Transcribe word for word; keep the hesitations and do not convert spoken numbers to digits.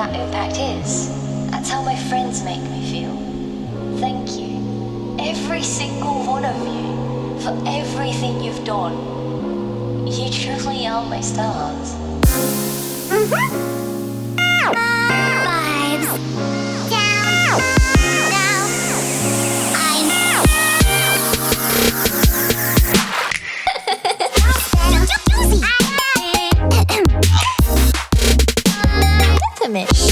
that impact is. That's how my friends make me feel. Thank you, every single one of you, for everything you've done. You truly are my stars. Vibes down, down. I know. Juicy. Deathamish.